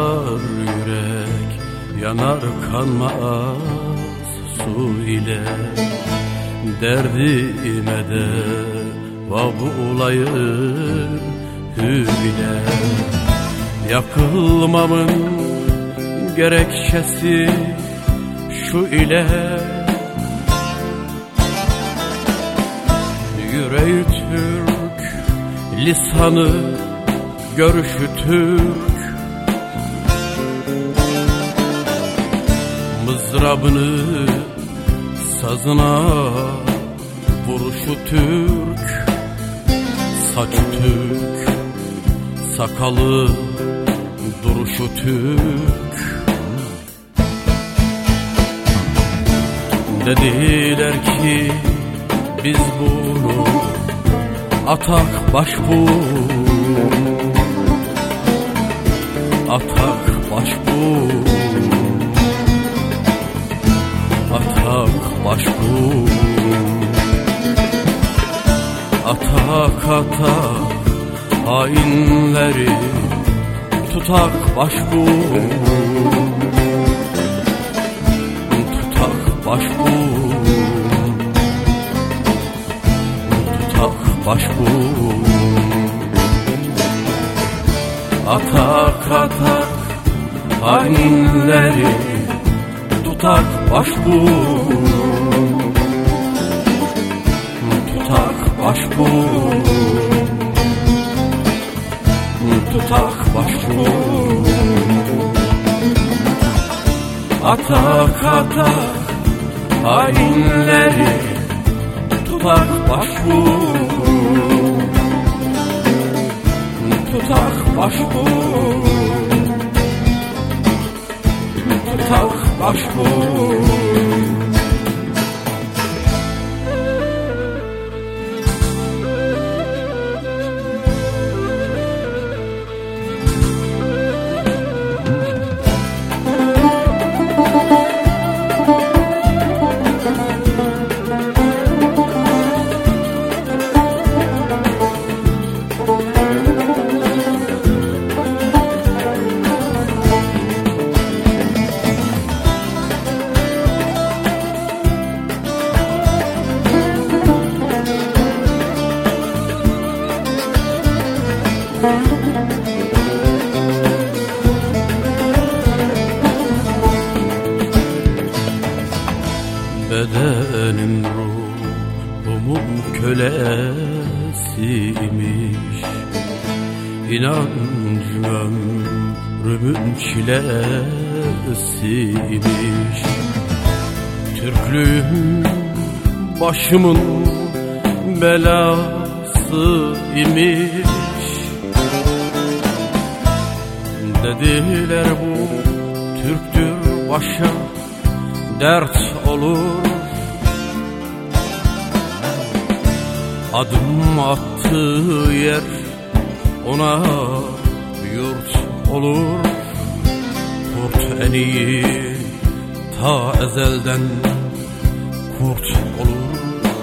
yanar yürek, yanar kanmaz su ile. Derdime deva bulayım hübile. Yakılmamın gerekçesi şu ile. Yüreği Türk, lisanı görüşü Türk. Mızrabını sazına vuruşu Türk. Saçı Türk, sakalı duruşu Türk. Dediler ki biz bunu atak başbu, atak başbu, atak başbu, atak atak hainleri tutak başbu, tutak başbu, tutak başbu, atak atak hainleri tutak başbu, tutak başbu, tutak başbu, atak atak hainleri tutak başbu, tutak başbu, tutak başbu. Bedenim ruhumun kölesiymiş, İnancım ömrümün çilesiymiş. Türklüğüm başımın belası imiş. Dediler bu Türktür başa dert olur. Adım attığı yer ona yurt olur. Kurt en iyi ta ezelden kurt olur.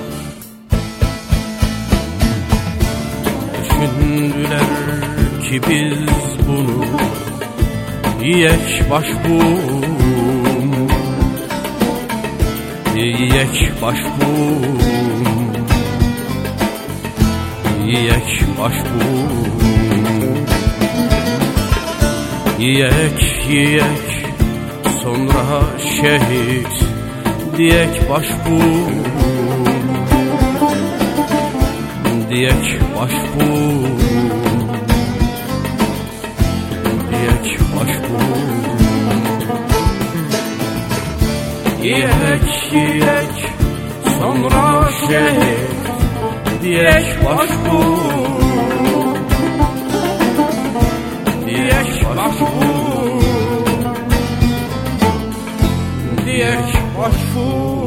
Düşündüler ki biz bunu yiyek başbu, yiyek başbu, yiyek başbu, yiyek yiyek sonra şehit diyek başbu, diyek başbu, diyek başbu, yiyek yiyek sonra şehit diyek başbu, diyek başbu, diyek başbu.